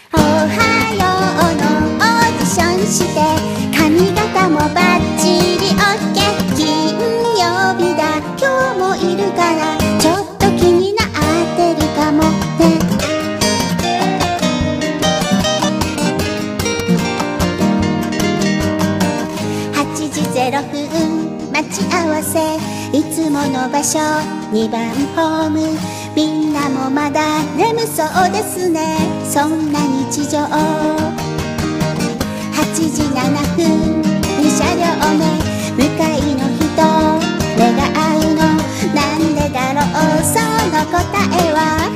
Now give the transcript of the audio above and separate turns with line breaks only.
おはようのオーディションして髪型もバッチリオッケー。金曜日だ今日もいるからちょっと気になってるかもね。8時0分待ち合わせ、いつもの場所2番ホーム。みんなもまだ眠そうですね、そんな日常。8時7分2車両目、向かいの人目が合うのなんでだろう、その答えは